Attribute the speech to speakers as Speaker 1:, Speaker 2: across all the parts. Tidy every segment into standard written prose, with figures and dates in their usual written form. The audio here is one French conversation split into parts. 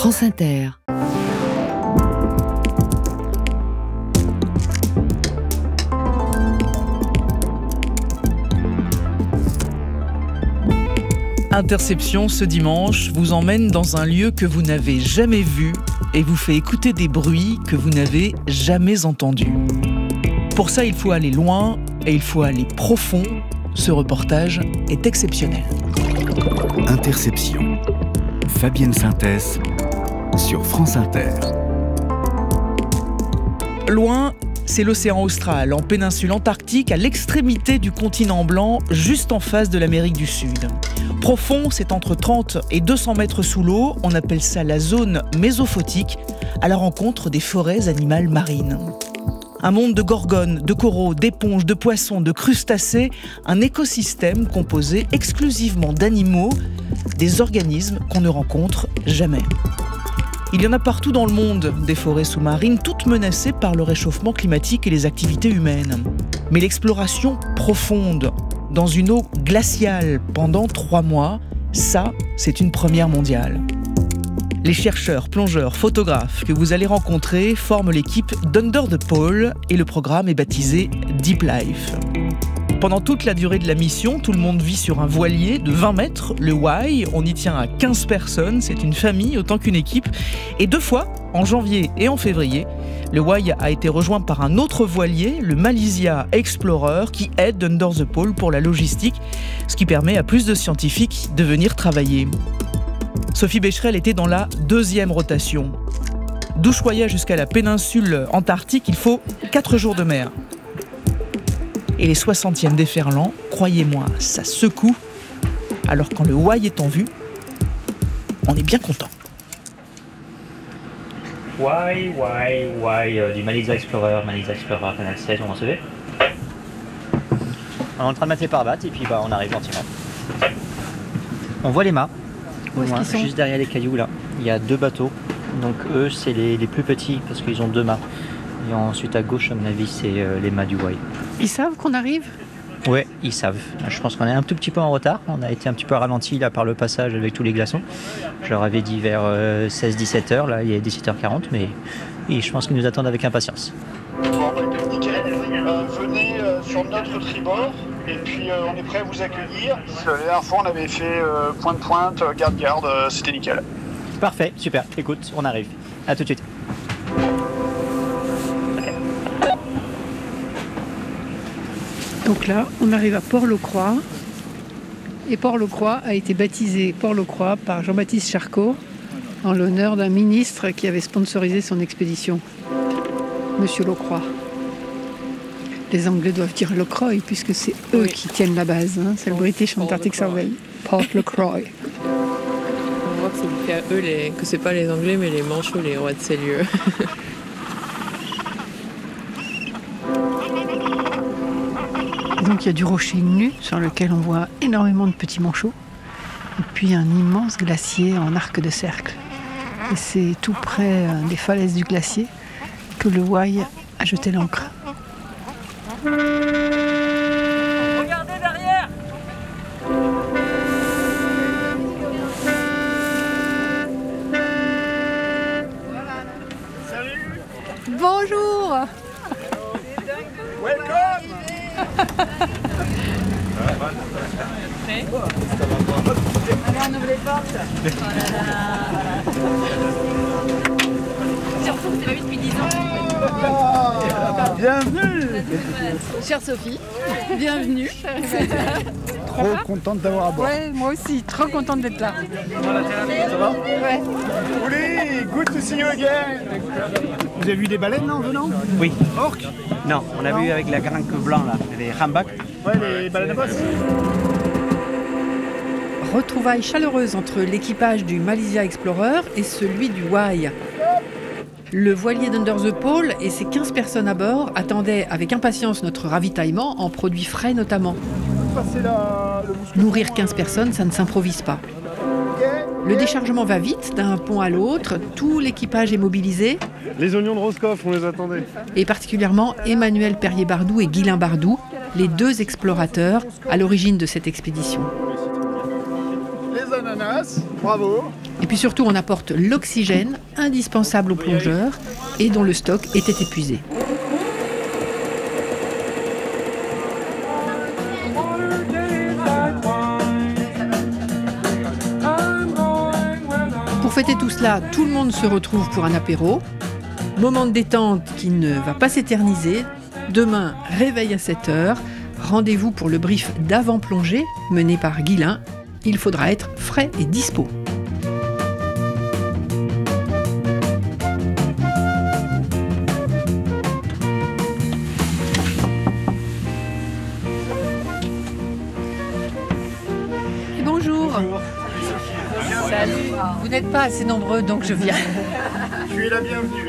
Speaker 1: France Inter.
Speaker 2: Interception, ce dimanche, vous emmène dans un lieu que vous n'avez jamais vu et vous fait écouter des bruits que vous n'avez jamais entendus. Pour ça, il faut aller loin et il faut aller profond. Ce reportage est exceptionnel.
Speaker 3: Interception. Fabienne Synthès sur France Inter.
Speaker 2: Loin, c'est l'océan austral, en péninsule antarctique, à l'extrémité du continent blanc, juste en face de l'Amérique du Sud. Profond, c'est entre 30 et 200 mètres sous l'eau. On appelle ça la zone mésophotique, à la rencontre des forêts animales marines. Un monde de gorgones, de coraux, d'éponges, de poissons, de crustacés, un écosystème composé exclusivement d'animaux, des organismes qu'on ne rencontre jamais. Il y en a partout dans le monde, des forêts sous-marines, toutes menacées par le réchauffement climatique et les activités humaines. Mais l'exploration profonde, dans une eau glaciale pendant 3 mois, ça, c'est une première mondiale. Les chercheurs, plongeurs, photographes que vous allez rencontrer forment l'équipe d'Under the Pole et le programme est baptisé Deep Life. Pendant toute la durée de la mission, tout le monde vit sur un voilier de 20 mètres, le Y. On y tient à 15 personnes, c'est une famille autant qu'une équipe. Et 2 fois, en janvier et en février, le Y a été rejoint par un autre voilier, le Malaysia Explorer, qui aide Under the Pole pour la logistique, ce qui permet à plus de scientifiques de venir travailler. Sophie Becherel était dans la 2e rotation. D'Ushuaïa jusqu'à la péninsule antarctique, il faut 4 jours de mer. Et les 60e déferlants, croyez-moi, ça secoue. Alors quand le Y est en vue, on est bien content.
Speaker 4: Y du Malaysia Explorer Canal 16, on en recevait. On est en train de mettre les pare-battes et puis on arrive gentiment. On voit les mâts. Juste derrière les cailloux là, il y a 2 bateaux, donc eux c'est les plus petits parce qu'ils ont 2 mâts. Et ensuite à gauche, à mon avis, c'est les mâts du Y.
Speaker 5: Ils savent qu'on arrive ?
Speaker 4: Ouais, ils savent. Je pense qu'on est un tout petit peu en retard, on a été un petit peu ralenti là par le passage avec tous les glaçons. Je leur avais dit vers 16-17 heures, là il est 17h40, mais je pense qu'ils nous attendent avec impatience.
Speaker 6: Bon, nickel. Venez sur notre tribord. Et puis on est prêt à vous accueillir. La dernière fois on avait fait pointe, garde, c'était nickel.
Speaker 4: Parfait, super. Écoute, on arrive. À tout de suite.
Speaker 5: Donc là, on arrive à Port-le-Croix. Et Port-le-Croix a été baptisé Port-le-Croix par Jean-Baptiste Charcot en l'honneur d'un ministre qui avait sponsorisé son expédition, Monsieur Locroix. Les Anglais doivent dire Locroix puisque c'est eux qui tiennent la base. C'est le British Antarctic Survey, Port-le-Croix.
Speaker 7: On voit que c'est à eux que c'est pas les Anglais mais les Manchots, les rois de ces lieux.
Speaker 5: Donc il y a du rocher nu sur lequel on voit énormément de petits manchots. Et puis un immense glacier en arc de cercle. Et c'est tout près des falaises du glacier que le Y a jeté l'ancre.
Speaker 7: Regardez derrière!
Speaker 6: Salut!
Speaker 5: Bonjour!
Speaker 6: Welcome!
Speaker 7: Allez,
Speaker 5: on ouvre les portes.
Speaker 7: j'ai l'impression que c'est la vie depuis 10 ans.
Speaker 6: Bienvenue!
Speaker 5: Chère Sophie, bienvenue.
Speaker 6: Trop contente d'avoir à bord.
Speaker 5: Ouais, moi aussi, trop contente d'être là.
Speaker 6: Ça va?
Speaker 5: Ouais.
Speaker 6: Ouli, good to see you again! Vous avez vu des baleines en venant?
Speaker 8: Oui.
Speaker 6: Orques?
Speaker 8: Non, on a vu avec la granque blanc là, les rambaks.
Speaker 6: Ouais, les baleines à bosse.
Speaker 5: Retrouvailles chaleureuses entre l'équipage du Malaysia Explorer et celui du Y. Le voilier d'Under the Pole et ses 15 personnes à bord attendaient avec impatience notre ravitaillement en produits frais notamment. Nourrir 15 personnes, ça ne s'improvise pas. Le déchargement va vite d'un pont à l'autre, tout l'équipage est mobilisé.
Speaker 9: Les oignons de Roscoff, on les attendait.
Speaker 5: Et particulièrement Emmanuel Perrier-Bardou et Guylain Bardou, les 2 explorateurs à l'origine de cette expédition.
Speaker 6: Les ananas, bravo.
Speaker 5: Et puis surtout, on apporte l'oxygène indispensable aux plongeurs et dont le stock était épuisé. Pour fêter tout cela, tout le monde se retrouve pour un apéro. Moment de détente qui ne va pas s'éterniser. Demain, réveil à 7h. Rendez-vous pour le brief d'avant-plongée mené par Guilain. Il faudra être frais et dispo. Et bonjour. Salut. Vous n'êtes pas assez nombreux, donc je viens.
Speaker 6: Tu es la bienvenue.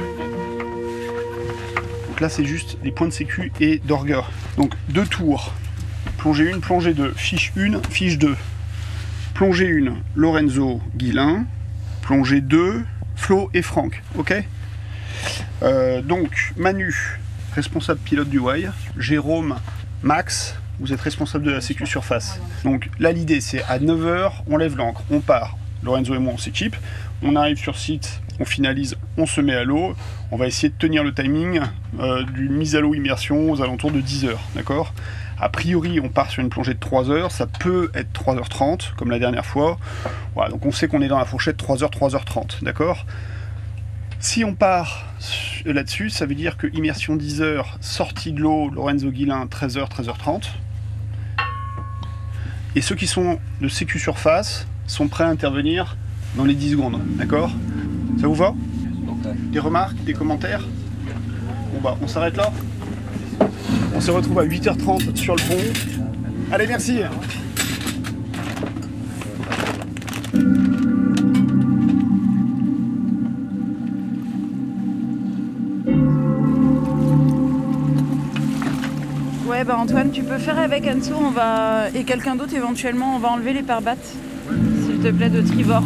Speaker 6: Donc là, c'est juste les points de sécu et d'orga. Donc 2 tours. Plongée 1, plongée 2. Fiche 1, fiche 2. Plongée 1, Lorenzo, Guilain. Plongée 2, Flo et Franck. Ok. Donc Manu, responsable pilote du Y. Jérôme, Max, vous êtes responsable de la sécu surface. Donc là, l'idée, c'est à 9h, on lève l'ancre, on part. Lorenzo et moi, on s'équipe. On arrive sur site, on finalise, on se met à l'eau. On va essayer de tenir le timing d'une mise à l'eau immersion aux alentours de 10h. D'accord ? A priori, on part sur une plongée de 3 heures. Ça peut être 3h30, comme la dernière fois. Voilà, donc on sait qu'on est dans la fourchette 3h, 3h30. D'accord ? Si on part là-dessus, ça veut dire que immersion 10h, sortie de l'eau, Lorenzo Guilain, 13h, 13h30. Et ceux qui sont de sécu surface sont prêts à intervenir dans les 10 secondes. D'accord ? Ça vous va ? Des remarques, des commentaires ? Bon bah, on s'arrête là. On se retrouve à 8h30 sur le pont. Allez, merci.
Speaker 1: Ouais, bah Antoine, tu peux faire avec Anso, et quelqu'un d'autre éventuellement, on va enlever les pare-battes, s'il te plaît, de tribord.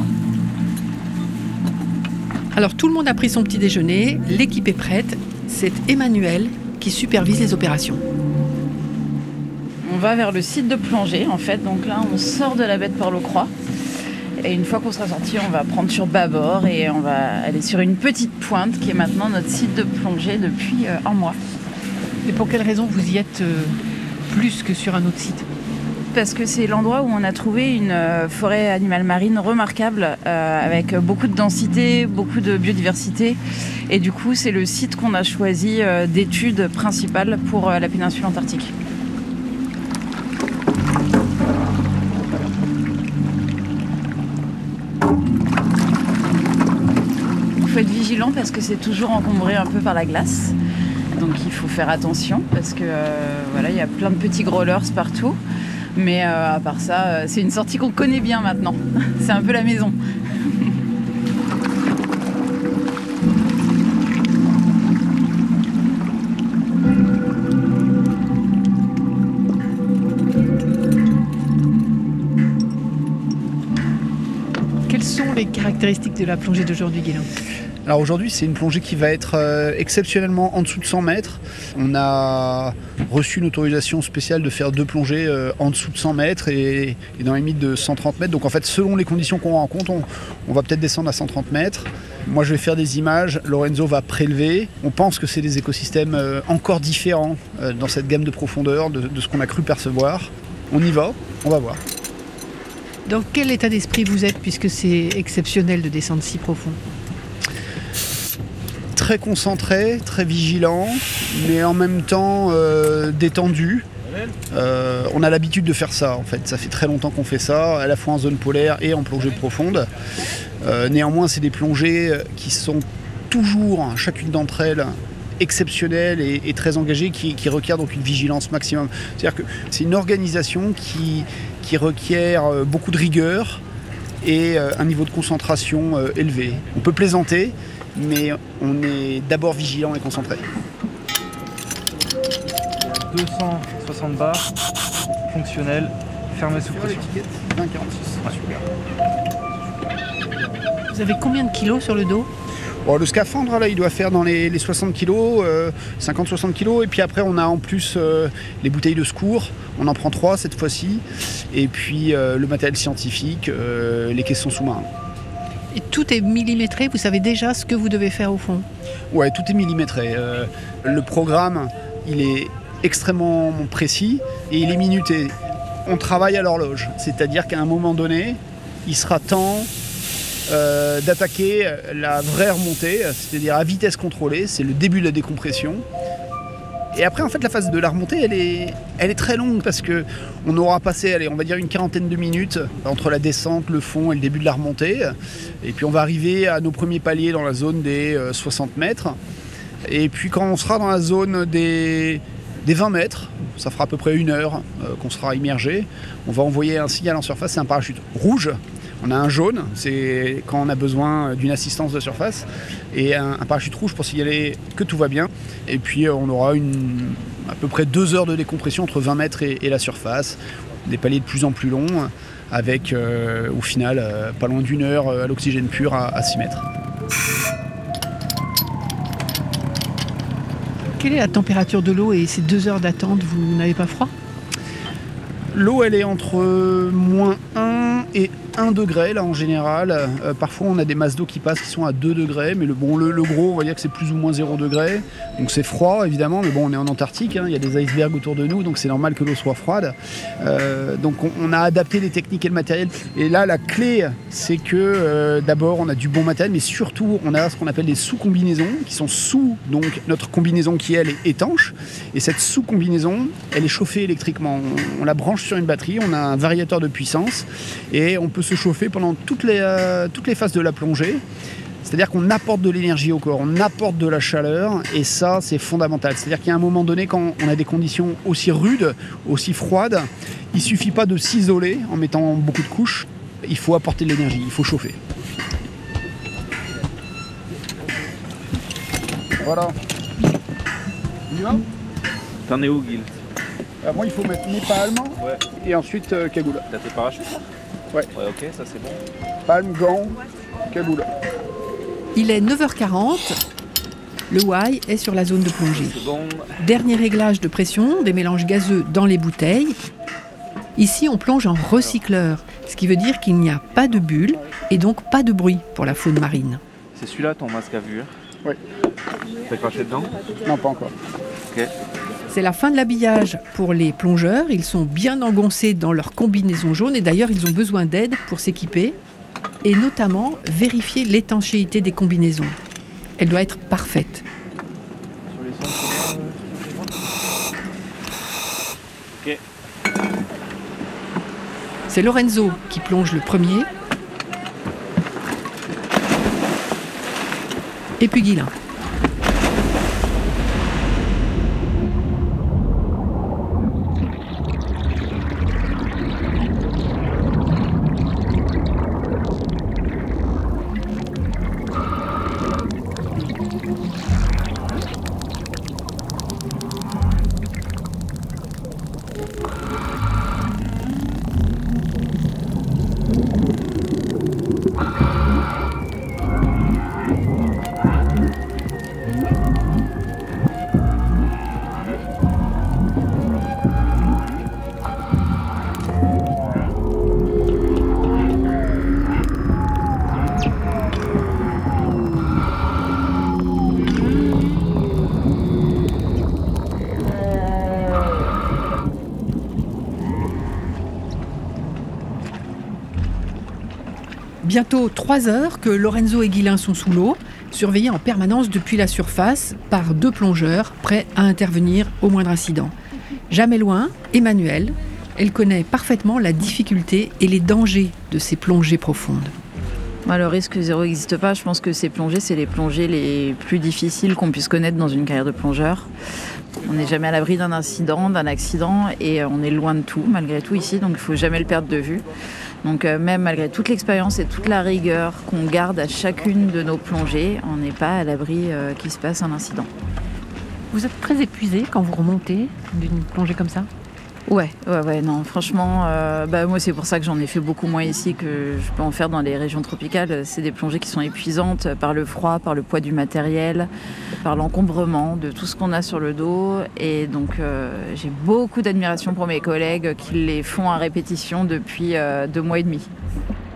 Speaker 5: Alors tout le monde a pris son petit déjeuner, l'équipe est prête, c'est Emmanuel qui supervise les opérations.
Speaker 1: On va vers le site de plongée en fait, donc là on sort de la baie de Port-le-Croix et une fois qu'on sera sorti on va prendre sur bâbord et on va aller sur une petite pointe qui est maintenant notre site de plongée depuis un mois.
Speaker 5: Et pour quelle raison vous y êtes plus que sur un autre site ?
Speaker 1: Parce que c'est l'endroit où on a trouvé une forêt animale marine remarquable avec beaucoup de densité, beaucoup de biodiversité. Et du coup, c'est le site qu'on a choisi d'étude principale pour la péninsule antarctique. Il faut être vigilant parce que c'est toujours encombré un peu par la glace. Donc il faut faire attention parce que voilà, il y a plein de petits growlers partout. Mais à part ça, c'est une sortie qu'on connaît bien maintenant. C'est un peu la maison.
Speaker 5: Quelles sont les caractéristiques de la plongée d'aujourd'hui, Guilain ?
Speaker 6: Alors aujourd'hui, c'est une plongée qui va être exceptionnellement en dessous de 100 mètres. On a reçu une autorisation spéciale de faire 2 plongées en dessous de 100 mètres et dans les limites de 130 mètres. Donc en fait, selon les conditions qu'on rencontre, on va peut-être descendre à 130 mètres. Moi, je vais faire des images, Lorenzo va prélever. On pense que c'est des écosystèmes encore différents dans cette gamme de profondeur de ce qu'on a cru percevoir. On y va, on va voir.
Speaker 5: Dans quel état d'esprit vous êtes puisque c'est exceptionnel de descendre si profond ?
Speaker 6: Très concentré, très vigilant, mais en même temps détendu. On a l'habitude de faire ça en fait, ça fait très longtemps qu'on fait ça, à la fois en zone polaire et en plongée profonde. Néanmoins, c'est des plongées qui sont toujours, chacune d'entre elles, exceptionnelles et très engagées, qui requièrent donc une vigilance maximum. C'est-à-dire que c'est une organisation qui requiert beaucoup de rigueur et un niveau de concentration élevé. On peut plaisanter, mais on est d'abord vigilant et concentré.
Speaker 10: 260 bars, fonctionnel, fermé sous pression.
Speaker 6: 20,46.
Speaker 5: Vous avez combien de kilos sur le dos ?
Speaker 6: Bon, le scaphandre, là, il doit faire dans les 60 kilos, 50-60 kilos. Et puis après, on a en plus les bouteilles de secours. On en prend 3 cette fois-ci. Et puis le matériel scientifique, les caissons sous-marins.
Speaker 5: Et tout est millimétré, vous savez déjà ce que vous devez faire au fond?
Speaker 6: Ouais, tout est millimétré. Le programme, il est extrêmement précis et il est minuté. On travaille à l'horloge, c'est-à-dire qu'à un moment donné, il sera temps d'attaquer la vraie remontée, c'est-à-dire à vitesse contrôlée, c'est le début de la décompression. Et après, en fait, la phase de la remontée, elle est très longue parce qu'on aura passé, on va dire une quarantaine de minutes entre la descente, le fond et le début de la remontée. Et puis on va arriver à nos premiers paliers dans la zone des 60 mètres. Et puis quand on sera dans la zone des 20 mètres, ça fera à peu près 1 heure qu'on sera immergé, on va envoyer un signal en surface, c'est un parachute rouge. On a un jaune, c'est quand on a besoin d'une assistance de surface, et un parachute rouge pour signaler que tout va bien. Et puis on aura à peu près 2 heures de décompression entre 20 mètres et la surface, des paliers de plus en plus longs, avec au final pas loin d'1 heure à l'oxygène pur à 6 mètres.
Speaker 5: Quelle est la température de l'eau et ces 2 heures d'attente, vous n'avez pas froid?
Speaker 6: L'eau, elle est entre -1 et 1 degré là en général. Parfois on a des masses d'eau qui passent qui sont à 2 degrés, mais le gros on va dire que c'est plus ou moins 0 degré. Donc c'est froid évidemment, mais bon on est en Antarctique, il y a des icebergs autour de nous, donc c'est normal que l'eau soit froide. Donc on a adapté les techniques et le matériel. Et là la clé c'est que d'abord on a du bon matériel, mais surtout on a ce qu'on appelle des sous-combinaisons qui sont sous donc notre combinaison qui elle est étanche. Et cette sous-combinaison elle est chauffée électriquement. On la branche sur une batterie, on a un variateur de puissance et on peut se chauffer pendant toutes les phases de la plongée. C'est-à-dire qu'on apporte de l'énergie au corps, on apporte de la chaleur et ça c'est fondamental. C'est-à-dire qu'à un moment donné quand on a des conditions aussi rudes, aussi froides, il ne suffit pas de s'isoler en mettant beaucoup de couches, il faut apporter de l'énergie, il faut chauffer. Voilà. On y va ?
Speaker 11: T'en es où, Guil ?
Speaker 6: Moi il faut mettre mes palmes et ensuite cagoule.
Speaker 11: T'as tes parachutes ?
Speaker 6: Ouais,
Speaker 11: ok, ça c'est bon.
Speaker 6: Palme, gants, cagoule.
Speaker 5: Il est 9h40, le Y est sur la zone de plongée.
Speaker 11: C'est bon.
Speaker 5: Dernier réglage de pression, des mélanges gazeux dans les bouteilles. Ici on plonge en recycleur, ce qui veut dire qu'il n'y a pas de bulles et donc pas de bruit pour la faune marine.
Speaker 11: C'est celui-là ton masque à vue ?
Speaker 6: Oui.
Speaker 11: T'as craché dedans ?
Speaker 6: Non, pas encore.
Speaker 11: Ok.
Speaker 5: C'est la fin de l'habillage pour les plongeurs. Ils sont bien engoncés dans leur combinaison jaune et d'ailleurs ils ont besoin d'aide pour s'équiper et notamment vérifier l'étanchéité des combinaisons. Elle doit être parfaite.
Speaker 11: Ok.
Speaker 5: C'est Lorenzo qui plonge le premier et puis Guilain. Bientôt 3 heures que Lorenzo et Guilain sont sous l'eau, surveillés en permanence depuis la surface par 2 plongeurs prêts à intervenir au moindre incident. Jamais loin, Emmanuelle, elle connaît parfaitement la difficulté et les dangers de ces plongées profondes.
Speaker 1: Le risque zéro n'existe pas. Je pense que ces plongées, c'est les plongées les plus difficiles qu'on puisse connaître dans une carrière de plongeur. On n'est jamais à l'abri d'un incident, d'un accident et on est loin de tout malgré tout ici, donc il ne faut jamais le perdre de vue. Donc même malgré toute l'expérience et toute la rigueur qu'on garde à chacune de nos plongées, on n'est pas à l'abri qu'il se passe un incident.
Speaker 5: Vous êtes très épuisé quand vous remontez d'une plongée comme ça ?
Speaker 1: Ouais, non, franchement, moi c'est pour ça que j'en ai fait beaucoup moins ici que je peux en faire dans les régions tropicales. C'est des plongées qui sont épuisantes par le froid, par le poids du matériel, par l'encombrement de tout ce qu'on a sur le dos. Et donc j'ai beaucoup d'admiration pour mes collègues qui les font à répétition depuis 2 mois et demi.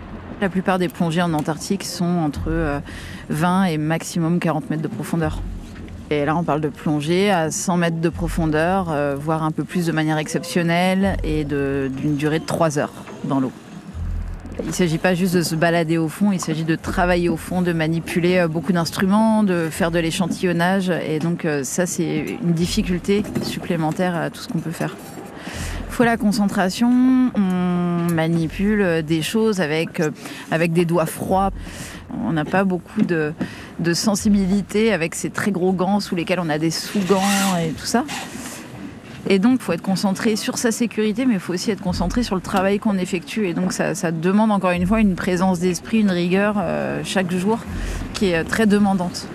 Speaker 1: La plupart des plongées en Antarctique sont entre 20 et maximum 40 mètres de profondeur. Et là, on parle de plongée à 100 mètres de profondeur, voire un peu plus de manière exceptionnelle, et d'une durée de 3 heures dans l'eau. Il ne s'agit pas juste de se balader au fond, il s'agit de travailler au fond, de manipuler beaucoup d'instruments, de faire de l'échantillonnage. Et donc ça, c'est une difficulté supplémentaire à tout ce qu'on peut faire. Il faut la concentration, on manipule des choses avec des doigts froids. On n'a pas beaucoup de sensibilité avec ces très gros gants sous lesquels on a des sous-gants et tout ça. Et donc, il faut être concentré sur sa sécurité, mais il faut aussi être concentré sur le travail qu'on effectue. Et donc, ça demande encore une fois une présence d'esprit, une rigueur chaque jour qui est très demandante.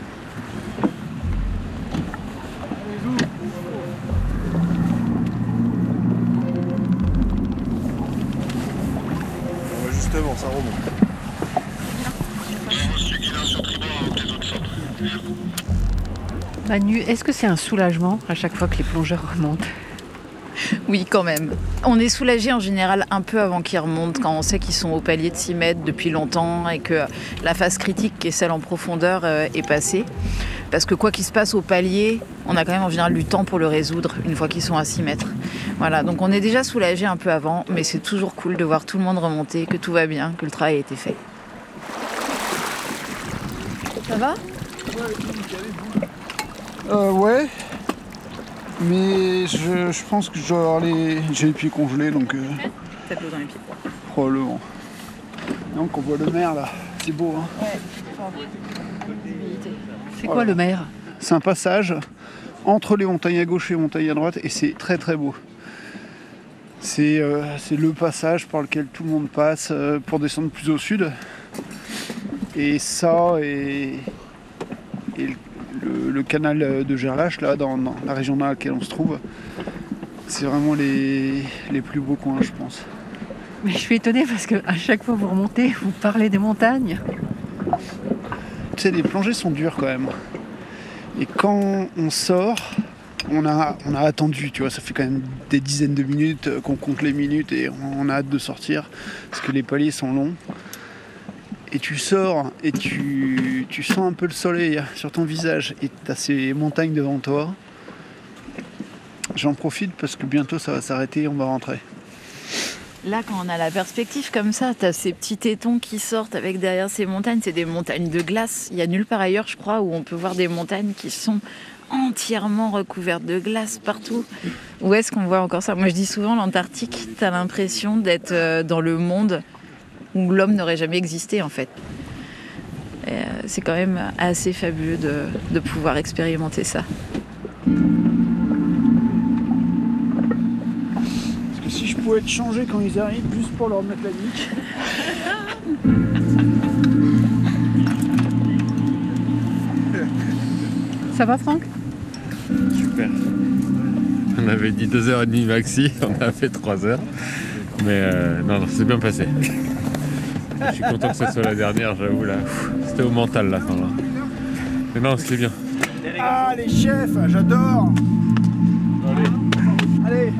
Speaker 9: Justement, ça remonte.
Speaker 5: Manu, est-ce que c'est un soulagement à chaque fois que les plongeurs remontent ?
Speaker 1: Oui, quand même. On est soulagé en général un peu avant qu'ils remontent, quand on sait qu'ils sont au palier de 6 mètres depuis longtemps et que la phase critique, qui est celle en profondeur, est passée. Parce que quoi qu'il se passe au palier, on a quand même en général du temps pour le résoudre une fois qu'ils sont à 6 mètres. Voilà, donc on est déjà soulagé un peu avant, mais c'est toujours cool de voir tout le monde remonter, que tout va bien, que le travail a été fait. Ça va ?
Speaker 6: Ouais. Mais je pense que j'ai les pieds congelés, donc...
Speaker 1: T'as de l'eau dans les pieds.
Speaker 6: Probablement. Donc on voit le mer là, c'est beau. Hein.
Speaker 1: Ouais,
Speaker 5: c'est quoi le mer ?
Speaker 6: C'est un passage entre les montagnes à gauche et les montagnes à droite, et c'est très très beau. C'est le passage par lequel tout le monde passe pour descendre plus au sud. Et ça, et le canal de Gerlache, là, dans la région dans laquelle on se trouve, c'est vraiment les plus beaux coins, je pense.
Speaker 5: Mais je suis étonnée parce qu'à chaque fois que vous remontez, vous parlez des montagnes.
Speaker 6: Tu sais, les plongées sont dures quand même. Et quand on sort, on a attendu, tu vois, ça fait quand même des dizaines de minutes qu'on compte les minutes et on a hâte de sortir parce que les paliers sont longs. Et tu sors et tu sens un peu le soleil sur ton visage et tu as ces montagnes devant toi. J'en profite parce que bientôt ça va s'arrêter et on va rentrer.
Speaker 1: Là, quand on a la perspective comme ça, tu as ces petits tétons qui sortent avec derrière ces montagnes. C'est des montagnes de glace. Il n'y a nulle part ailleurs, je crois, où on peut voir des montagnes qui sont entièrement recouvertes de glace partout. Où est-ce qu'on voit encore ça ? Moi, je dis souvent, l'Antarctique, tu as l'impression d'être dans le monde où l'homme n'aurait jamais existé en fait. Et c'est quand même assez fabuleux de pouvoir expérimenter ça.
Speaker 6: Parce que si je pouvais te changer quand ils arrivent, juste pour leur mettre la nique.
Speaker 5: Ça va Franck ?
Speaker 12: Super. On avait dit 2h30 maxi, on a fait 3h. Mais non, c'est bien passé. Je suis content que ce soit la dernière, j'avoue, là. C'était au mental, la fin, là. Mais non, c'était bien.
Speaker 6: Ah, les chefs, j'adore. Allez.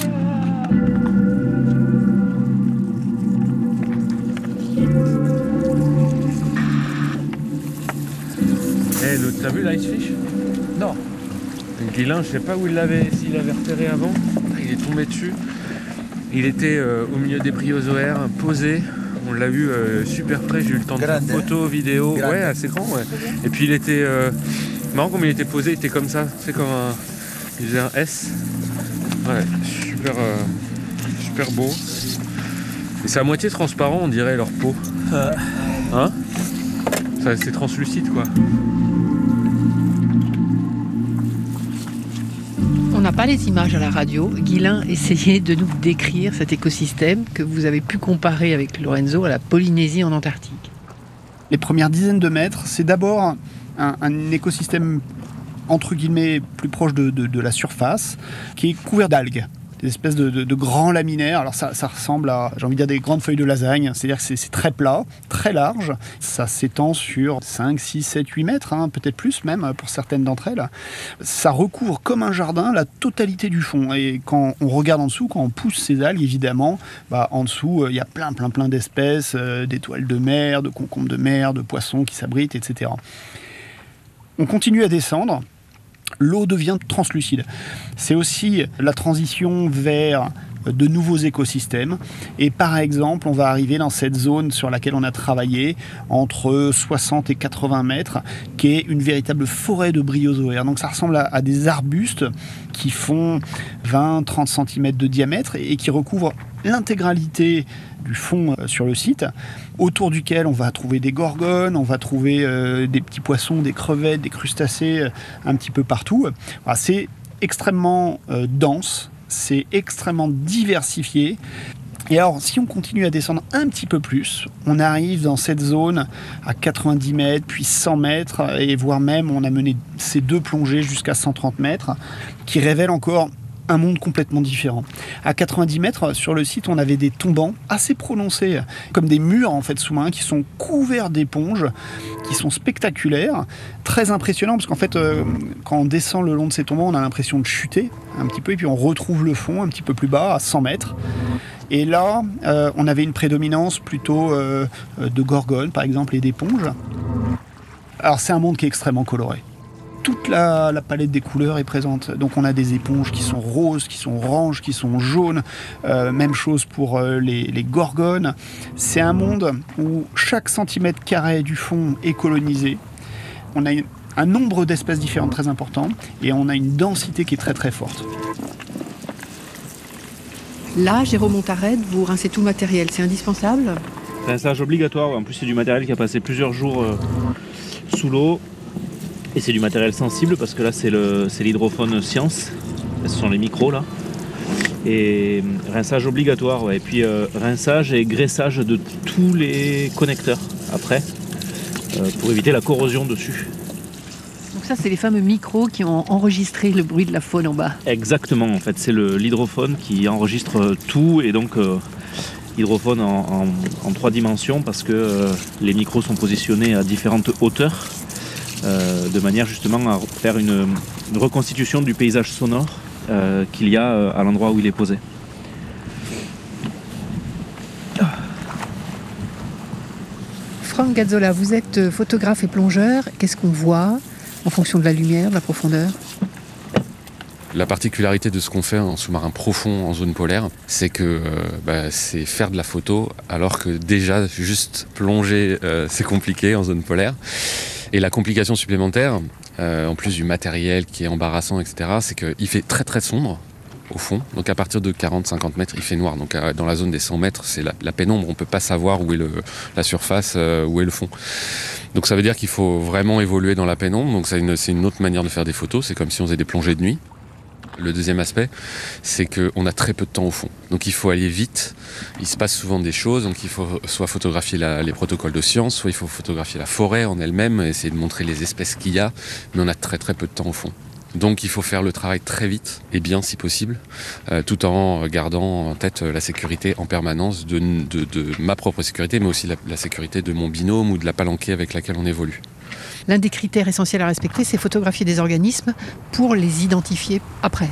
Speaker 12: Eh, l'autre, t'as vu l'Icefish ? Non. Le Guilin, je sais pas où il l'avait, s'il l'avait repéré avant. Il est tombé dessus. Il était au milieu des bryozoaires, posé. On l'a vu super près, j'ai eu le temps de faire photos, vidéos. Ouais, assez grand, ouais. Et puis il était marrant comme il était posé, il était comme ça, c'est comme il faisait un S. Ouais, super beau. Et c'est à moitié transparent, on dirait leur peau. Hein ? Ça, c'est translucide quoi.
Speaker 5: On n'a pas les images à la radio. Guilain essayait de nous décrire cet écosystème que vous avez pu comparer avec Lorenzo à la Polynésie en Antarctique.
Speaker 6: Les premières dizaines de mètres, c'est d'abord un écosystème entre guillemets plus proche de la surface, qui est couvert d'algues. des espèces de grands laminaires. Alors ça ressemble à, j'ai envie de dire, des grandes feuilles de lasagne, c'est-à-dire que c'est très plat, très large, ça s'étend sur 5, 6, 7, 8 mètres, peut-être plus même pour certaines d'entre elles. Ça recouvre comme un jardin la totalité du fond, et quand on regarde en dessous, quand on pousse ces algues, évidemment, en dessous il y a plein d'espèces, d'étoiles de mer, de concombres de mer, de poissons qui s'abritent, etc. On continue à descendre. L'eau devient translucide. C'est aussi la transition vers de nouveaux écosystèmes. Et par exemple, on va arriver dans cette zone sur laquelle on a travaillé, entre 60 et 80 mètres, qui est une véritable forêt de bryozoaires. Donc ça ressemble à des arbustes qui font 20-30 cm de diamètre et qui recouvrent l'intégralité du fond sur le site, autour duquel on va trouver des gorgones, on va trouver des petits poissons, des crevettes, des crustacés, un petit peu partout. Alors, c'est extrêmement dense, c'est extrêmement diversifié. Et alors, si on continue à descendre un petit peu plus, on arrive dans cette zone à 90 mètres, puis 100 mètres, et voire même, on a mené ces 2 plongées jusqu'à 130 mètres, qui révèlent encore un monde complètement différent. À 90 mètres, sur le site, on avait des tombants assez prononcés, comme des murs en fait sous-marins qui sont couverts d'éponges, qui sont spectaculaires, très impressionnants, parce qu'en fait, quand on descend le long de ces tombants, on a l'impression de chuter un petit peu, et puis on retrouve le fond un petit peu plus bas, à 100 mètres. Et là, on avait une prédominance plutôt de gorgones, par exemple, et d'éponges. Alors c'est un monde qui est extrêmement coloré. Toute la palette des couleurs est présente. Donc on a des éponges qui sont roses, qui sont oranges, qui sont jaunes. Même chose pour les gorgones. C'est un monde où chaque centimètre carré du fond est colonisé. On a un nombre d'espèces différentes très important et on a une densité qui est très très forte.
Speaker 5: Là, Jérôme Montared, vous rincez tout le matériel, c'est indispensable?
Speaker 11: C'est un stage obligatoire. En plus, c'est du matériel qui a passé plusieurs jours sous l'eau. Et c'est du matériel sensible parce que là c'est l'hydrophone Science, ce sont les micros là. Et rinçage obligatoire, ouais. Et puis rinçage et graissage de tous les connecteurs après, pour éviter la corrosion dessus.
Speaker 5: Donc ça c'est les fameux micros qui ont enregistré le bruit de la faune en bas.
Speaker 11: Exactement, en fait c'est l'hydrophone qui enregistre tout et donc hydrophone en 3 dimensions parce que les micros sont positionnés à différentes hauteurs. De manière justement à faire une reconstitution du paysage sonore qu'il y a à l'endroit où il est posé.
Speaker 5: Franck Gazzola, vous êtes photographe et plongeur. Qu'est-ce qu'on voit en fonction de la lumière, de la profondeur?
Speaker 13: La particularité de ce qu'on fait en sous-marin profond en zone polaire, c'est que c'est faire de la photo alors que déjà juste plonger c'est compliqué en zone polaire. Et la complication supplémentaire, en plus du matériel qui est embarrassant, etc., c'est qu'il fait très très sombre au fond. Donc à partir de 40-50 mètres, il fait noir. Donc dans la zone des 100 mètres, c'est la pénombre. On ne peut pas savoir où est la surface, où est le fond. Donc ça veut dire qu'il faut vraiment évoluer dans la pénombre. Donc c'est une autre manière de faire des photos. C'est comme si on faisait des plongées de nuit. Le deuxième aspect, c'est qu'on a très peu de temps au fond. Donc il faut aller vite, il se passe souvent des choses, donc il faut soit photographier les protocoles de science, soit il faut photographier la forêt en elle-même, essayer de montrer les espèces qu'il y a, mais on a très très peu de temps au fond. Donc il faut faire le travail très vite et bien si possible, tout en gardant en tête la sécurité en permanence de ma propre sécurité, mais aussi la sécurité de mon binôme ou de la palanquée avec laquelle on évolue.
Speaker 5: L'un des critères essentiels à respecter, c'est photographier des organismes pour les identifier après.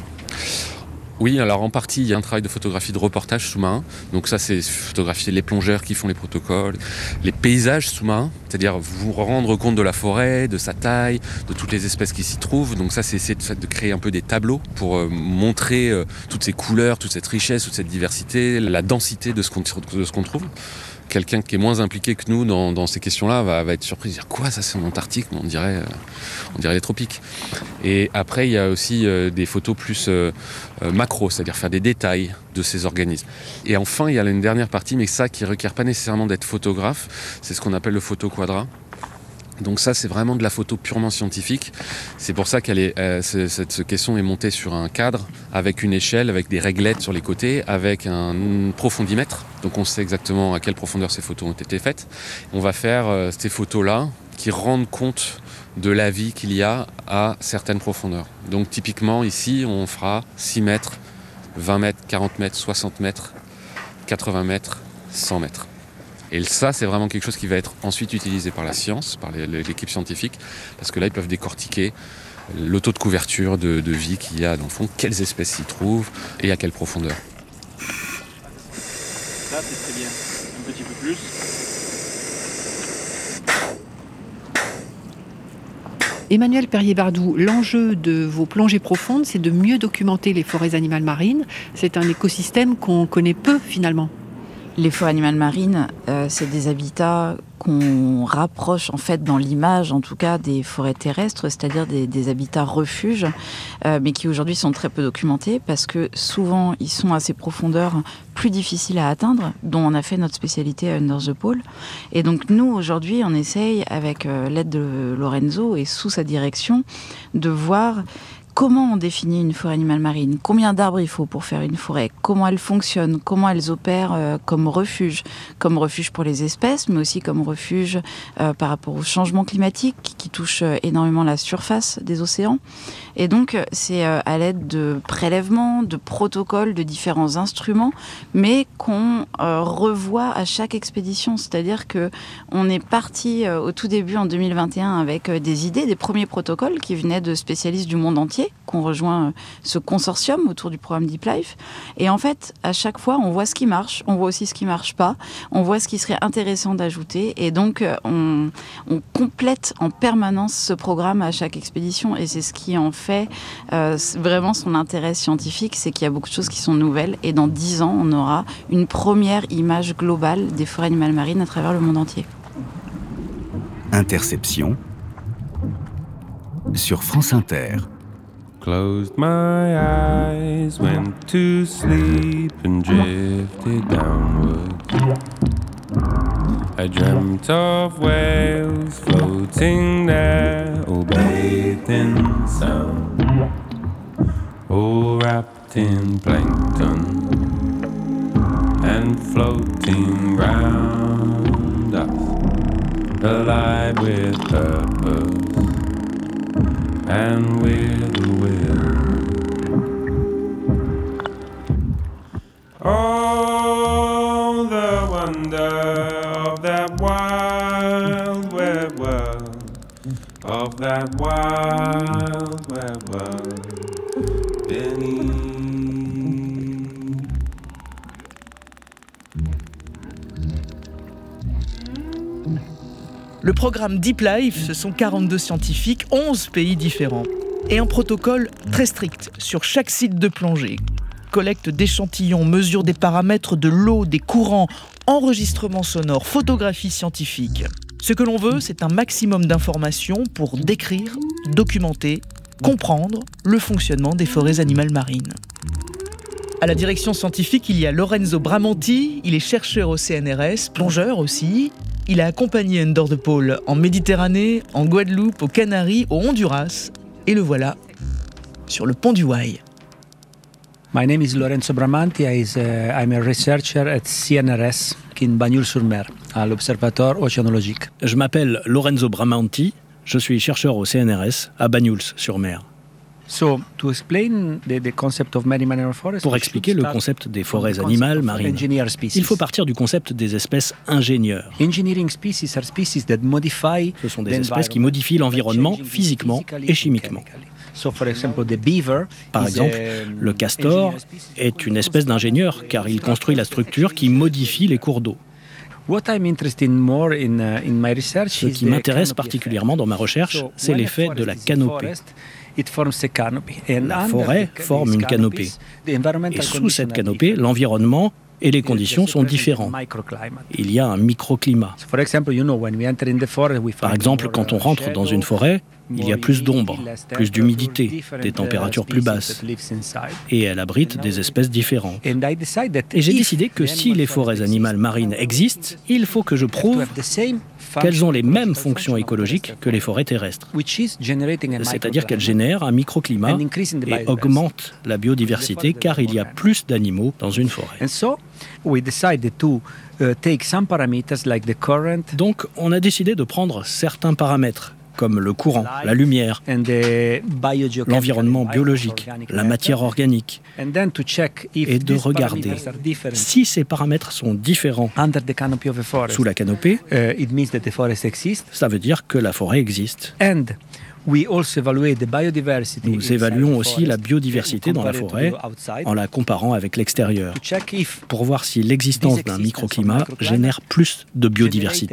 Speaker 13: Oui, alors en partie, il y a un travail de photographie de reportage sous-marin. Donc ça, c'est photographier les plongeurs qui font les protocoles, les paysages sous-marins, c'est-à-dire vous rendre compte de la forêt, de sa taille, de toutes les espèces qui s'y trouvent. Donc ça, c'est essayer de créer un peu des tableaux pour montrer toutes ces couleurs, toute cette richesse, toute cette diversité, la densité de ce qu'on trouve. Quelqu'un qui est moins impliqué que nous dans ces questions-là va être surpris de dire quoi, ça c'est en Antarctique, on dirait les tropiques. Et après il y a aussi des photos plus macro, c'est-à-dire faire des détails de ces organismes. Et enfin il y a une dernière partie, mais ça qui ne requiert pas nécessairement d'être photographe, c'est ce qu'on appelle le photo-quadrat. Donc ça, c'est vraiment de la photo purement scientifique. C'est pour ça cette question est montée sur un cadre, avec une échelle, avec des réglettes sur les côtés, avec un profondimètre. Donc on sait exactement à quelle profondeur ces photos ont été faites. On va faire ces photos-là qui rendent compte de la vie qu'il y a à certaines profondeurs. Donc typiquement, ici, on fera 6 mètres 20 mètres, 40 mètres, 60 mètres, 80 mètres, 100 mètres. Et ça, c'est vraiment quelque chose qui va être ensuite utilisé par la science, par l'équipe scientifique, parce que là, ils peuvent décortiquer le taux de couverture de vie qu'il y a dans le fond, quelles espèces s'y trouvent et à quelle profondeur.
Speaker 11: Là, c'est très bien. Un petit peu plus.
Speaker 5: Emmanuel Perrier-Bardou, l'enjeu de vos plongées profondes, c'est de mieux documenter les forêts animales marines. C'est un écosystème qu'on connaît peu finalement.
Speaker 1: Les forêts animales marines, c'est des habitats qu'on rapproche en fait dans l'image, en tout cas, des forêts terrestres, c'est-à-dire des habitats refuges, mais qui aujourd'hui sont très peu documentés parce que souvent ils sont à ces profondeurs plus difficiles à atteindre, dont on a fait notre spécialité à Under the Pole. Et donc nous, aujourd'hui, on essaye, avec l'aide de Lorenzo et sous sa direction, de voir comment on définit une forêt animale marine, combien d'arbres il faut pour faire une forêt, comment elles fonctionnent, comment elles opèrent comme refuge pour les espèces, mais aussi comme refuge par rapport au changement climatique qui touche énormément la surface des océans. Et donc, c'est à l'aide de prélèvements, de protocoles, de différents instruments, mais qu'on revoit à chaque expédition. C'est-à-dire qu'on est parti au tout début, en 2021, avec des idées, des premiers protocoles qui venaient de spécialistes du monde entier, qu'on rejoint ce consortium autour du programme Deep Life. Et en fait, à chaque fois, on voit ce qui marche, on voit aussi ce qui ne marche pas, on voit ce qui serait intéressant d'ajouter. Et donc, on complète en permanence ce programme à chaque expédition. Et c'est ce qui en fait vraiment son intérêt scientifique, c'est qu'il y a beaucoup de choses qui sont nouvelles. Et dans 10 ans, on aura une première image globale des forêts animales marines à travers le monde entier.
Speaker 3: Interception sur France Inter.
Speaker 14: Closed my eyes, went to sleep and drifted downward. I dreamt of whales floating there, all bathed in sound, all wrapped in plankton and floating round us, alive with purpose and with a will. Oh, the wonder of that wild web world, of that wild web world beneath.
Speaker 2: Le programme Deep Life, ce sont 42 scientifiques, 11 pays différents. Et un protocole très strict sur chaque site de plongée. Collecte d'échantillons, mesure des paramètres de l'eau, des courants, enregistrement sonore, photographie scientifique. Ce que l'on veut, c'est un maximum d'informations pour décrire, documenter, comprendre le fonctionnement des forêts animales marines. À la direction scientifique, il y a Lorenzo Bramanti, il est chercheur au CNRS, plongeur aussi. Il a accompagné Under the Pole en Méditerranée, en Guadeloupe, aux Canaries, au Honduras. Et le voilà sur le pont du Wai.
Speaker 15: My name is Lorenzo Bramanti. I'm a researcher at CNRS in Bagnols-sur-Mer, à l'Observatoire océanologique.
Speaker 16: Je m'appelle Lorenzo Bramanti. Je suis chercheur au CNRS à Bagnols-sur-Mer. Pour expliquer le concept des forêts animales marines, il faut partir du concept des espèces ingénieurs. Ce sont des espèces qui modifient l'environnement physiquement et chimiquement. Par exemple, le castor est une espèce d'ingénieur car il construit la structure qui modifie les cours d'eau. Ce qui m'intéresse particulièrement dans ma recherche, c'est l'effet de la canopée. La forêt forme une canopée. Et sous cette canopée, l'environnement et les conditions sont différents. Il y a un microclimat. Par exemple, quand on rentre dans une forêt, il y a plus d'ombre, plus d'humidité, des températures plus basses. Et elle abrite des espèces différentes. Et j'ai décidé que si les forêts animales marines existent, il faut que je prouve qu'elles ont les mêmes fonctions écologiques que les forêts terrestres. C'est-à-dire qu'elles génèrent un microclimat et augmentent la biodiversité car il y a plus d'animaux dans une forêt. Donc, on a décidé de prendre certains paramètres, comme le courant, la lumière, l'environnement biologique, la matière organique, et de regarder si ces paramètres sont différents sous la canopée, ça veut dire que la forêt existe. Nous évaluons aussi la biodiversité dans la forêt en la comparant avec l'extérieur pour voir si l'existence d'un microclimat génère plus de biodiversité.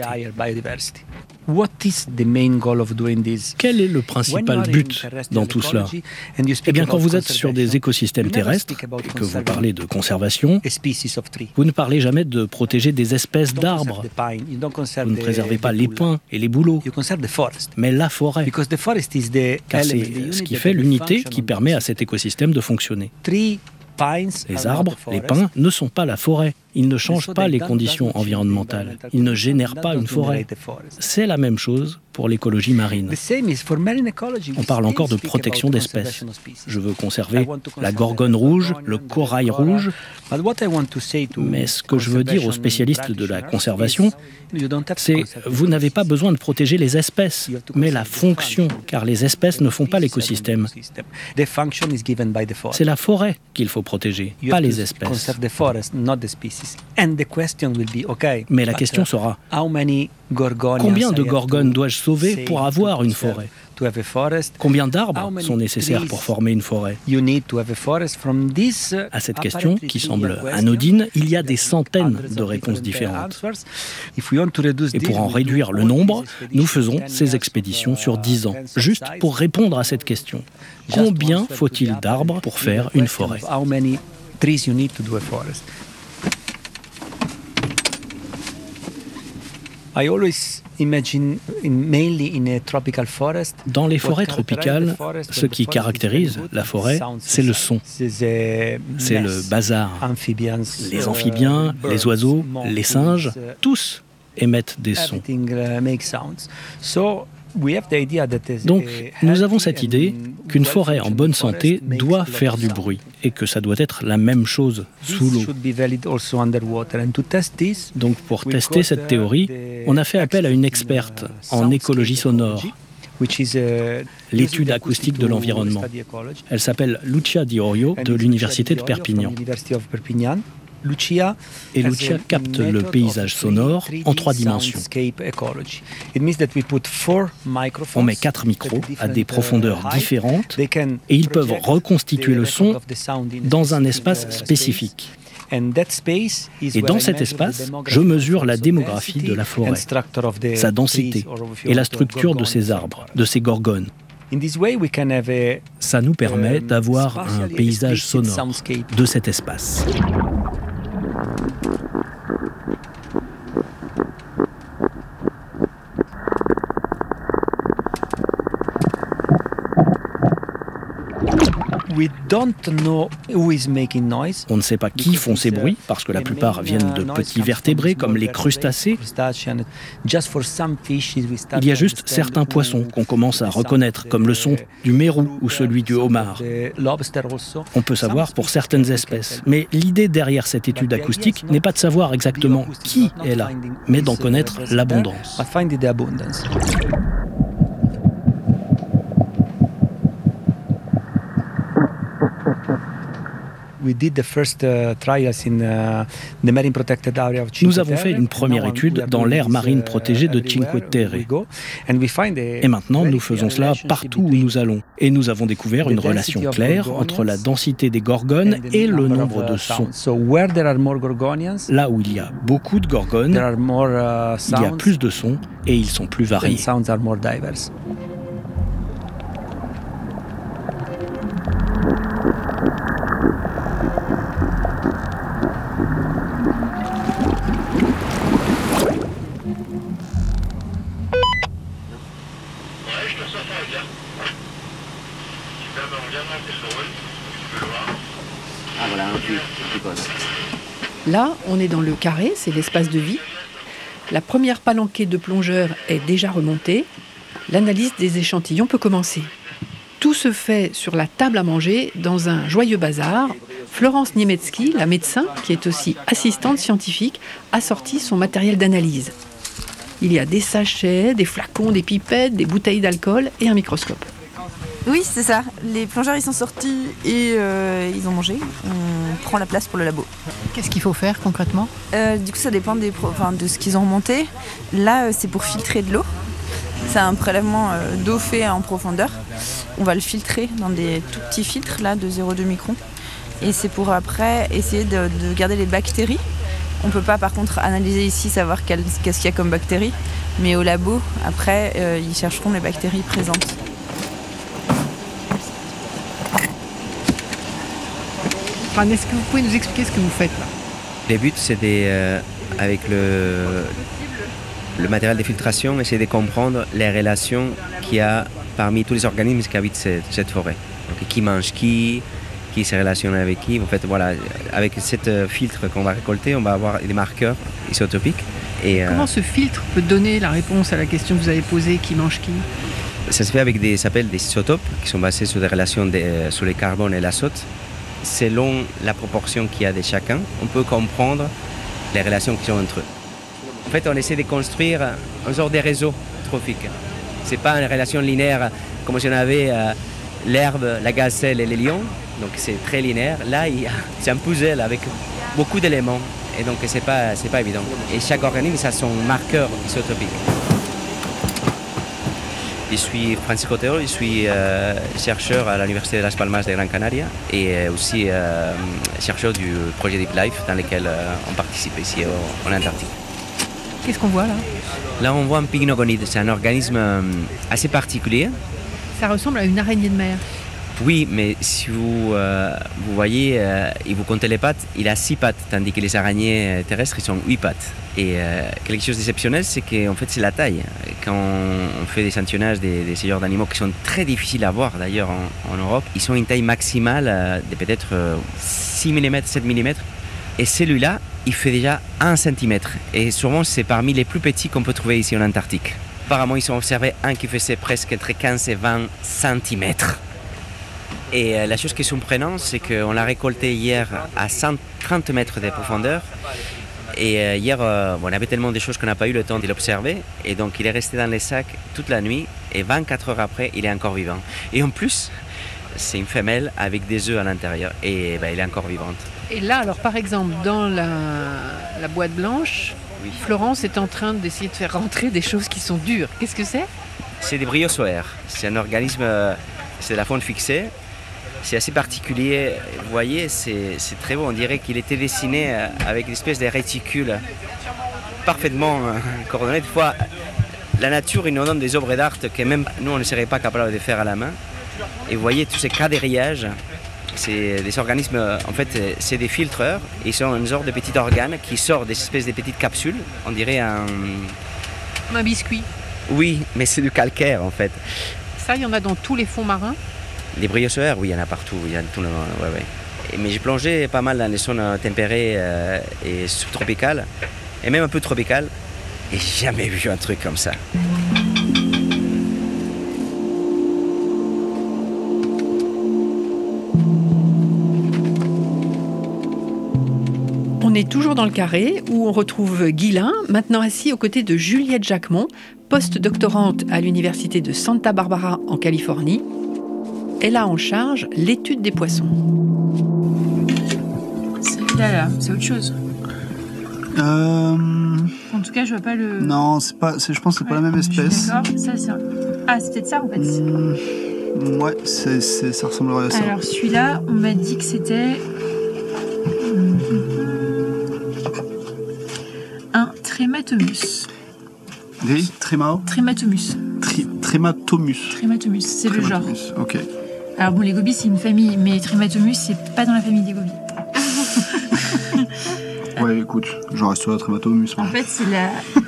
Speaker 16: Quel est le principal but dans tout cela? Eh bien, quand vous êtes sur des écosystèmes terrestres et que vous parlez de conservation, vous ne parlez jamais de protéger des espèces d'arbres. Vous ne préservez pas les pins et les bouleaux, mais la forêt. Car c'est ce qui fait l'unité qui permet à cet écosystème de fonctionner. Les arbres, les pins ne sont pas la forêt. Ils ne changent pas les conditions environnementales. Ils ne génèrent pas une forêt. C'est la même chose pour l'écologie marine. On parle encore de protection d'espèces. Je veux conserver la gorgone rouge, le corail rouge. Mais ce que je veux dire aux spécialistes de la conservation, c'est vous n'avez pas besoin de protéger les espèces, mais la fonction, car les espèces ne font pas l'écosystème. C'est la forêt qu'il faut protéger, pas les espèces. Mais la question sera, combien de gorgones dois-je sauver pour avoir une forêt? Combien d'arbres sont nécessaires pour former une forêt? À cette question, qui semble anodine, il y a des centaines de réponses différentes. Et pour en réduire le nombre, nous faisons ces expéditions sur 10 ans, juste pour répondre à cette question. Combien faut-il d'arbres pour faire une forêt? Dans les forêts tropicales, ce qui caractérise la forêt, c'est le son. C'est le bazar. Les amphibiens, les oiseaux, les singes, tous émettent des sons. Donc, nous avons cette idée qu'une forêt en bonne santé doit faire du bruit et que ça doit être la même chose sous l'eau. Donc, pour tester cette théorie, on a fait appel à une experte en écologie sonore, l'étude acoustique de l'environnement. Elle s'appelle Lucia Di Orio de l'Université de Perpignan. Et Lucia capte le paysage sonore en 3 dimensions. On met 4 micros à des profondeurs différentes et ils peuvent reconstituer le son dans un espace spécifique. Et dans cet espace, je mesure la démographie de la forêt, sa densité et la structure de ses arbres, de ses gorgones. Ça nous permet d'avoir un paysage sonore de cet espace. On ne sait pas qui font ces bruits, parce que la plupart viennent de petits vertébrés comme les crustacés. Il y a juste certains poissons qu'on commence à reconnaître, comme le son du mérou ou celui du homard. On peut savoir pour certaines espèces. Mais l'idée derrière cette étude acoustique n'est pas de savoir exactement qui est là, mais d'en connaître l'abondance. Nous avons fait une première étude dans l'aire marine protégée de Cinque Terre. Et maintenant, nous faisons cela partout où nous allons. Et nous avons découvert une relation claire entre la densité des gorgones et le nombre de sons. Là où il y a beaucoup de gorgones, il y a plus de sons et ils sont plus variés.
Speaker 5: Là, on est dans le carré, c'est l'espace de vie. La première palanquée de plongeurs est déjà remontée. L'analyse des échantillons peut commencer. Tout se fait sur la table à manger dans un joyeux bazar. Florence Niemiecki, la médecin, qui est aussi assistante scientifique, a sorti son matériel d'analyse. Il y a des sachets, des flacons, des pipettes, des bouteilles d'alcool et un microscope.
Speaker 17: Oui, c'est ça. Les plongeurs, ils sont sortis et ils ont mangé. On prend la place pour le labo.
Speaker 5: Qu'est-ce qu'il faut faire concrètement ?
Speaker 17: Du coup, ça dépend de ce qu'ils ont remonté. Là, c'est pour filtrer de l'eau. C'est un prélèvement d'eau fait en profondeur. On va le filtrer dans des tout petits filtres là, de 0,2 microns. Et c'est pour après essayer de garder les bactéries. On ne peut pas par contre analyser ici, savoir qu'est-ce qu'il y a comme bactéries. Mais au labo, après, ils chercheront les bactéries présentes.
Speaker 5: Est-ce que vous pouvez nous expliquer ce que vous faites là ?
Speaker 18: Le but, c'était, avec le matériel de filtration, essayer de comprendre les relations qu'il y a parmi tous les organismes qui habitent cette forêt. Donc, qui mange qui se relationne avec qui. En fait, voilà, avec ce filtre qu'on va récolter, on va avoir des marqueurs isotopiques. Et,
Speaker 5: comment ce filtre peut donner la réponse à la question que vous avez posée, qui mange qui ?
Speaker 18: Ça se fait avec des isotopes qui sont basés sur des relations sur le carbone et l'azote. Selon la proportion qu'il y a de chacun, on peut comprendre les relations qui sont entre eux. En fait, on essaie de construire un genre de réseau trophique. Ce n'est pas une relation linéaire comme si on avait l'herbe, la gazelle et les lions. Donc c'est très linéaire. Là, c'est un puzzle avec beaucoup d'éléments. Et donc c'est pas évident. Et chaque organisme a son marqueur isotopique. Je suis Francisco Otero, je suis chercheur à l'Université de Las Palmas de Gran Canaria et aussi chercheur du projet Deep Life dans lequel on participe ici en Antarctique.
Speaker 5: Qu'est-ce qu'on voit là ?
Speaker 18: Là, on voit un pycnogonide. C'est un organisme assez particulier.
Speaker 5: Ça ressemble à une araignée de mer.
Speaker 18: Oui, mais si vous voyez et vous comptez les pattes, il a 6 pattes, tandis que les araignées terrestres, ils ont 8 pattes. Et quelque chose d'exceptionnel, c'est qu'en fait, c'est la taille. Quand on fait des échantillonnages de ce genre d'animaux qui sont très difficiles à voir d'ailleurs en Europe, ils sont une taille maximale de peut-être 6 mm, 7 mm. Et celui-là, il fait déjà 1 cm. Et souvent, c'est parmi les plus petits qu'on peut trouver ici en Antarctique. Apparemment, ils ont observé un qui faisait presque entre 15 et 20 cm. Et la chose qui est surprenante, c'est qu'on l'a récolté hier à 130 mètres de profondeur. Et hier, on avait tellement de choses qu'on n'a pas eu le temps de l'observer. Et donc, il est resté dans les sacs toute la nuit. Et 24 heures après, il est encore vivant. Et en plus, c'est une femelle avec des œufs à l'intérieur. Et elle est encore vivante.
Speaker 5: Et là, alors par exemple, dans la boîte blanche, oui. Florence est en train d'essayer de faire rentrer des choses qui sont dures. Qu'est-ce que c'est ?
Speaker 18: C'est des bryozoaires. C'est un organisme, c'est de la faune fixée. C'est assez particulier. Vous voyez, c'est très beau. On dirait qu'il était dessiné avec une espèce de réticule parfaitement coordonné. Des fois, la nature, il nous donne des œuvres d'art que même nous, on ne serait pas capable de faire à la main. Et vous voyez tous ces quadrillages. C'est des organismes, en fait, c'est des filtreurs. Ils sont une sorte de petits organes qui sortent des espèces de petites capsules. On dirait un
Speaker 5: biscuit.
Speaker 18: Oui, mais c'est du calcaire, en fait.
Speaker 5: Ça, il y en a dans tous les fonds marins.
Speaker 18: Les bryozoaires, oui, il y en a partout. Il y a tout le... ouais. Mais j'ai plongé pas mal dans les zones tempérées et subtropicales, et même un peu tropicales. Et j'ai jamais vu un truc comme ça.
Speaker 5: On est toujours dans le carré où on retrouve Guylain, maintenant assis aux côtés de Juliette Jacquemont, post-doctorante à l'université de Santa Barbara en Californie. Elle a en charge l'étude des poissons.
Speaker 1: Celui-là, c'est autre chose. En tout cas, je vois pas le...
Speaker 6: Non, je pense que c'est pas la même espèce.
Speaker 1: D'accord, ça c'est... Ah, c'est peut-être ça en fait.
Speaker 6: Ouais, ça ressemblerait à ça.
Speaker 1: Alors celui-là, on m'a dit que c'était... un Trématomus.
Speaker 6: Des Trématomus.
Speaker 1: Trématomus, c'est le genre.
Speaker 6: Ok.
Speaker 1: Alors bon, les gobies c'est une famille, mais Trématomus c'est pas dans la famille des gobies.
Speaker 6: Ouais, écoute, je reste sur la Trématomus.
Speaker 1: En fait, c'est la...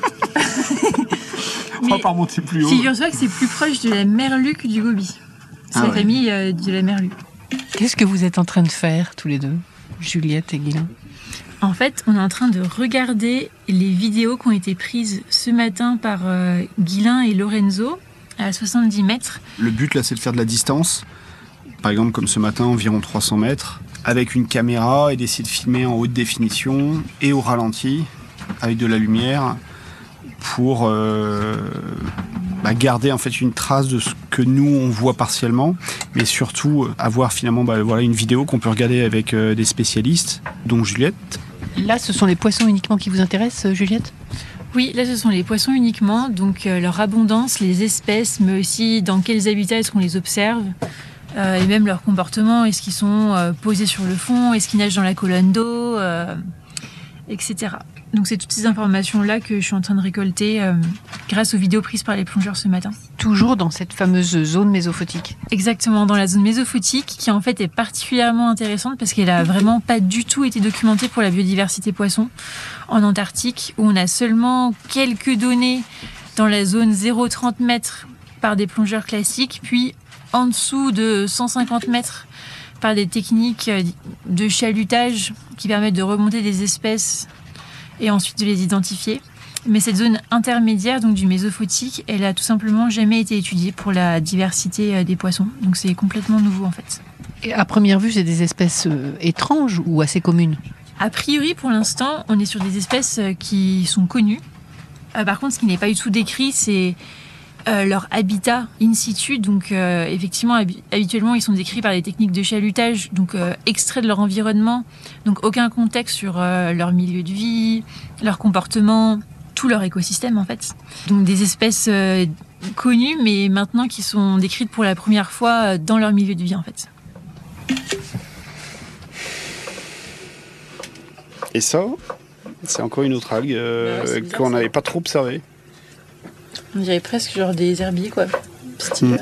Speaker 6: On va pas remonter plus haut.
Speaker 1: Figure-toi que c'est plus proche de la merluque du gobie. C'est la famille de la merluque.
Speaker 5: Qu'est-ce que vous êtes en train de faire tous les deux, Juliette et Guylain ?
Speaker 1: En fait, on est en train de regarder les vidéos qui ont été prises ce matin par Guylain et Lorenzo à 70 mètres.
Speaker 6: Le but là, c'est de faire de la distance. Par exemple, comme ce matin, environ 300 mètres, avec une caméra et d'essayer de filmer en haute définition et au ralenti, avec de la lumière, pour garder en fait une trace de ce que nous on voit partiellement, mais surtout avoir finalement une vidéo qu'on peut regarder avec des spécialistes, dont Juliette.
Speaker 5: Là, ce sont les poissons uniquement qui vous intéressent, Juliette ?
Speaker 19: Oui, là, ce sont les poissons uniquement, donc leur abondance, les espèces, mais aussi dans quels habitats est-ce qu'on les observe, et même leur comportement, est-ce qu'ils sont posés sur le fond, est-ce qu'ils nagent dans la colonne d'eau, etc. Donc c'est toutes ces informations-là que je suis en train de récolter grâce aux vidéos prises par les plongeurs ce matin.
Speaker 5: Toujours dans cette fameuse zone mésophotique.
Speaker 19: Exactement, dans la zone mésophotique, qui en fait est particulièrement intéressante parce qu'elle a vraiment pas du tout été documentée pour la biodiversité poisson en Antarctique, où on a seulement quelques données dans la zone 0,30 mètres par des plongeurs classiques, puis en dessous de 150 mètres par des techniques de chalutage qui permettent de remonter des espèces et ensuite de les identifier. Mais cette zone intermédiaire, donc du mésophotique, elle a tout simplement jamais été étudiée pour la diversité des poissons. Donc c'est complètement nouveau en fait.
Speaker 5: Et à première vue, c'est des espèces étranges ou assez communes ?
Speaker 19: A priori, pour l'instant, on est sur des espèces qui sont connues. Par contre, ce qui n'est pas du tout décrit, c'est leur habitat in situ. Donc effectivement, habituellement, ils sont décrits par des techniques de chalutage, donc extraits de leur environnement. Donc aucun contexte sur leur milieu de vie, leur comportement, tout leur écosystème en fait. Donc des espèces connues, mais maintenant qui sont décrites pour la première fois dans leur milieu de vie en fait.
Speaker 6: Et ça, c'est encore une autre algue qu'on n'avait pas trop observée.
Speaker 1: On dirait presque genre des herbiers, quoi. Style.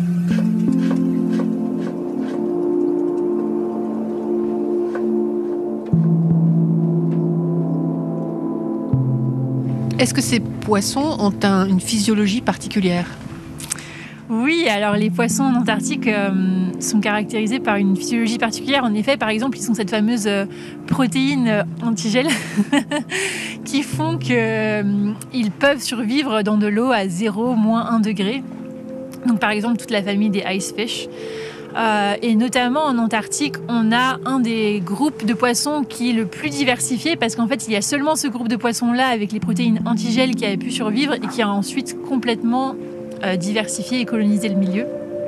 Speaker 5: Est-ce que ces poissons ont une physiologie particulière ?
Speaker 19: Oui, alors les poissons en Antarctique sont caractérisés par une physiologie particulière. En effet, par exemple, ils ont cette fameuse protéine antigel qui font qu'ils peuvent survivre dans de l'eau à 0, moins 1 degré. Donc par exemple, toute la famille des icefish. Et notamment en Antarctique, on a un des groupes de poissons qui est le plus diversifié parce qu'en fait, il y a seulement ce groupe de poissons-là avec les protéines antigel qui a pu survivre et qui a ensuite complètement diversifier et coloniser le milieu.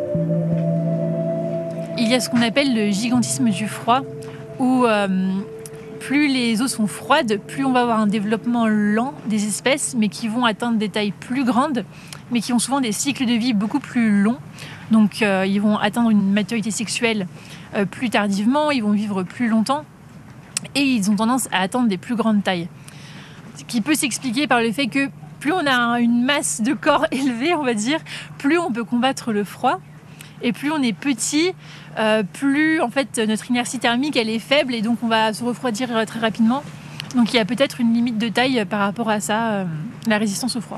Speaker 19: Il y a ce qu'on appelle le gigantisme du froid, où plus les eaux sont froides, plus on va avoir un développement lent des espèces, mais qui vont atteindre des tailles plus grandes, mais qui ont souvent des cycles de vie beaucoup plus longs. Donc ils vont atteindre une maturité sexuelle plus tardivement, ils vont vivre plus longtemps, et ils ont tendance à atteindre des plus grandes tailles. Ce qui peut s'expliquer par le fait que plus on a une masse de corps élevée, on va dire, plus on peut combattre le froid. Et plus on est petit, plus en fait notre inertie thermique elle est faible et donc on va se refroidir très rapidement. Donc il y a peut-être une limite de taille par rapport à ça, la résistance au froid.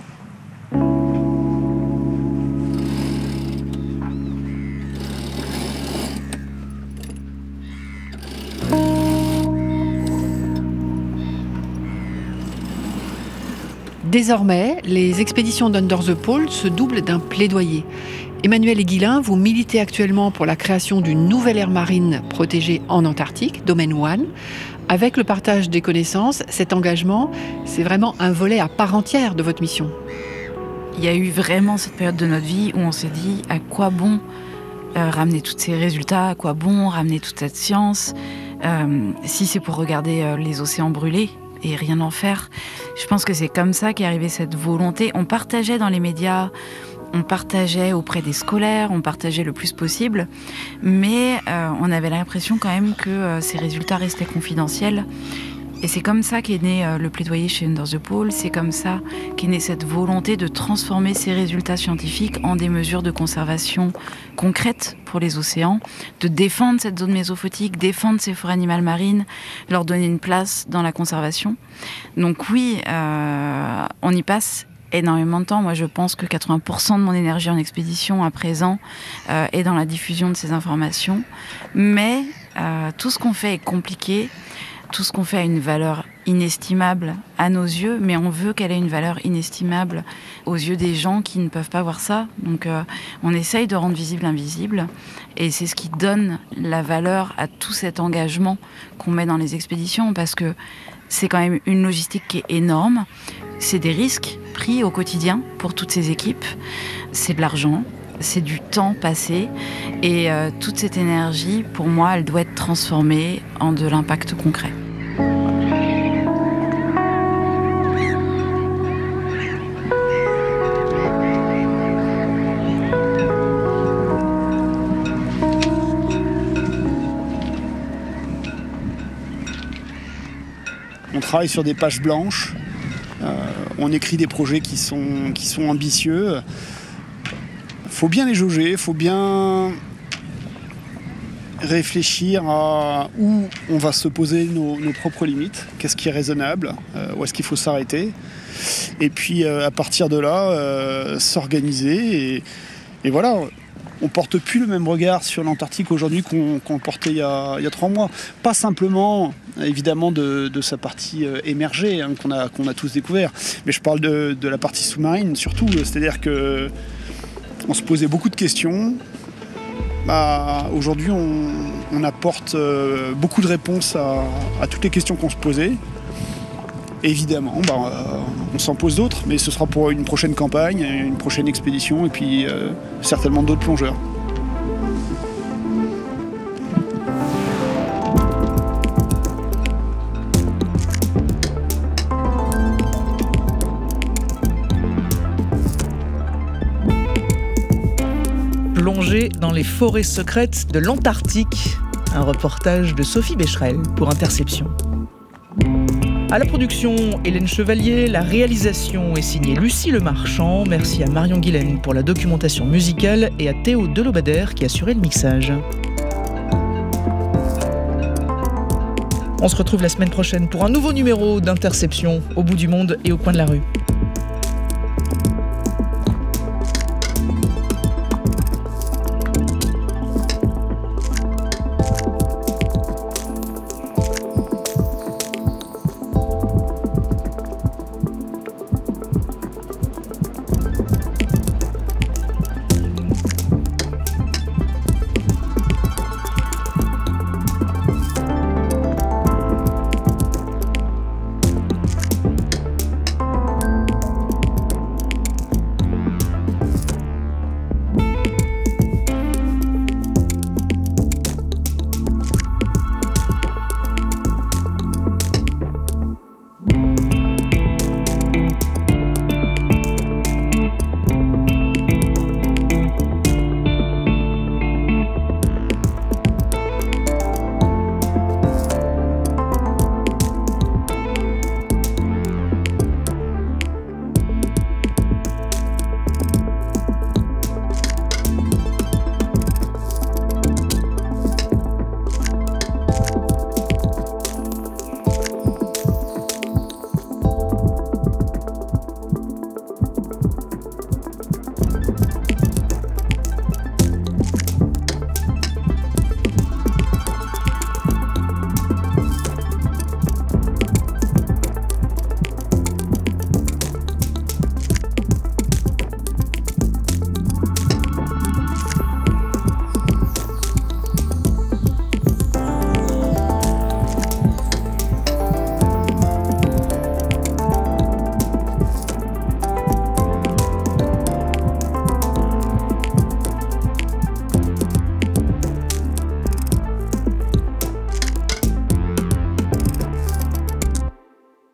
Speaker 5: Désormais, les expéditions d'Under the Pole se doublent d'un plaidoyer. Emmanuel Guillain, vous militez actuellement pour la création d'une nouvelle aire marine protégée en Antarctique, Domaine 1. Avec le partage des connaissances, cet engagement, c'est vraiment un volet à part entière de votre mission.
Speaker 1: Il y a eu vraiment cette période de notre vie où on s'est dit à quoi bon ramener tous ces résultats, à quoi bon ramener toute cette science, si c'est pour regarder les océans brûler et rien en faire. Je pense que c'est comme ça qu'est arrivée cette volonté. On partageait dans les médias, on partageait auprès des scolaires, on partageait le plus possible, mais on avait l'impression quand même que ces résultats restaient confidentiels. Et c'est comme ça qu'est né le plaidoyer chez Under the Pole, c'est comme ça qu'est née cette volonté de transformer ces résultats scientifiques en des mesures de conservation concrètes pour les océans, de défendre cette zone mésophotique, défendre ces forêts animales marines, leur donner une place dans la conservation. Donc oui, on y passe énormément de temps. Moi, je pense que 80% de mon énergie en expédition à présent est dans la diffusion de ces informations. Mais tout ce qu'on fait est compliqué. Tout ce qu'on fait a une valeur inestimable à nos yeux, mais on veut qu'elle ait une valeur inestimable aux yeux des gens qui ne peuvent pas voir ça. Donc on essaye de rendre visible l'invisible, et c'est ce qui donne la valeur à tout cet engagement qu'on met dans les expéditions, parce que c'est quand même une logistique qui est énorme, C'est des risques pris au quotidien pour toutes ces équipes. C'est de l'argent, c'est du temps passé. Et toute cette énergie, pour moi, elle doit être transformée en de l'impact concret.
Speaker 6: On travaille sur des pages blanches, on écrit des projets qui sont ambitieux. Il faut bien les jauger, il faut bien réfléchir à où on va se poser nos propres limites, qu'est-ce qui est raisonnable, où est-ce qu'il faut s'arrêter. Et puis à partir de là, s'organiser. Et voilà. On porte plus le même regard sur l'Antarctique aujourd'hui qu'on portait il y a 3 mois. Pas simplement, évidemment, de sa partie émergée qu'on a tous découvert, mais je parle de la partie sous-marine surtout. C'est-à-dire que on se posait beaucoup de questions. Aujourd'hui, on apporte beaucoup de réponses à toutes les questions qu'on se posait. Évidemment, on s'en pose d'autres, mais ce sera pour une prochaine campagne, une prochaine expédition et puis certainement d'autres plongeurs.
Speaker 2: Plonger dans les forêts secrètes de l'Antarctique. Un reportage de Sophie Becherel pour Interception. À la production, Hélène Chevalier, la réalisation est signée Lucie Lemarchand. Merci à Marion Guilaine pour la documentation musicale et à Théo Delobadère qui assurait le mixage. On se retrouve la semaine prochaine pour un nouveau numéro d'Interception au bout du monde et au coin de la rue.